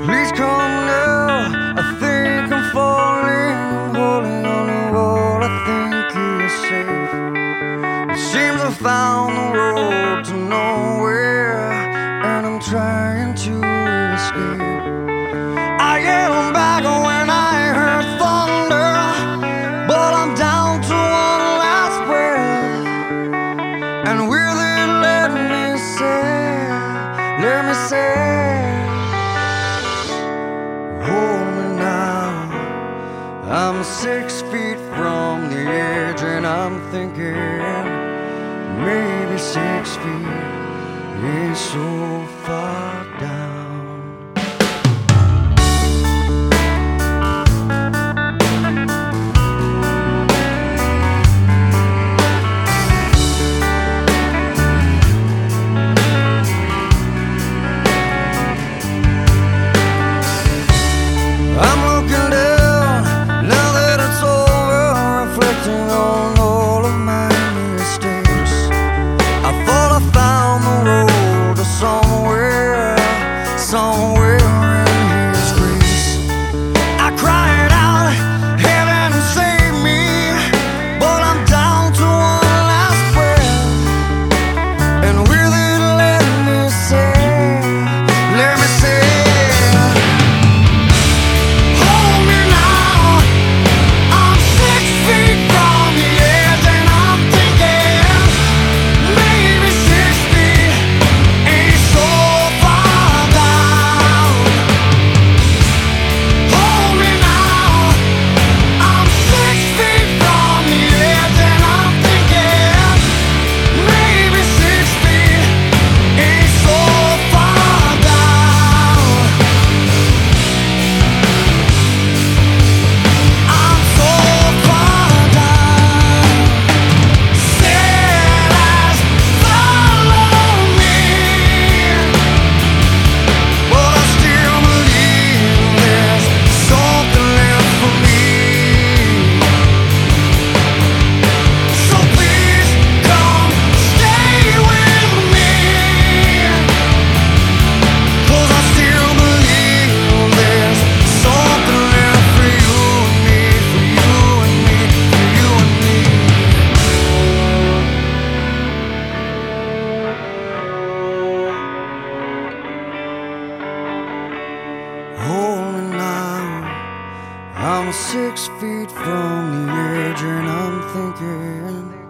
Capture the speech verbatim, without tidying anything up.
Please come now, I think I'm falling. I'm holding on to what I think is safe. It seems I found the road to nowhere, and I'm trying to escape. I yelled back when I heard thunder, but I'm down to one last breath. And will it let me say, let me say, hold me now. I'm six feet from the edge, and I'm thinking maybe six feet ain't so far down. Somewhere in His grace, I cried out, heaven save me, but I'm down to one last breath. And will it let me say, let me say, hold me now. I'm six feet from the edge, and I'm thinking maybe six feet ain't so far down. Hold me now. I'm six feet from the edge, and I'm thinking